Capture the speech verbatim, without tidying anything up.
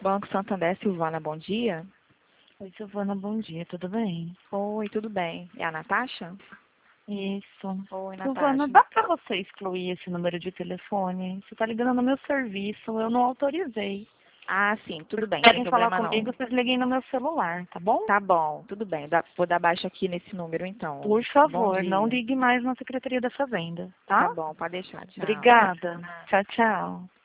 Banco Santander, Silvana, bom dia. Oi, Silvana, bom dia, tudo bem? Oi, tudo bem? É a Natasha? Isso. Oi, Silvana, Natasha. dá para você excluir esse número de telefone? Você está ligando no meu serviço, eu não autorizei. Ah, sim, tudo bem, sem Querem falar problema não. comigo, vocês liguem no meu celular, tá bom? Tá bom, tudo bem. Dá- vou dar baixa aqui nesse número, então. Por Bom favor, não dia. ligue mais na Secretaria da Fazenda, tá? Tá bom, pode deixar. Tchau. Obrigada. Tchau, tchau.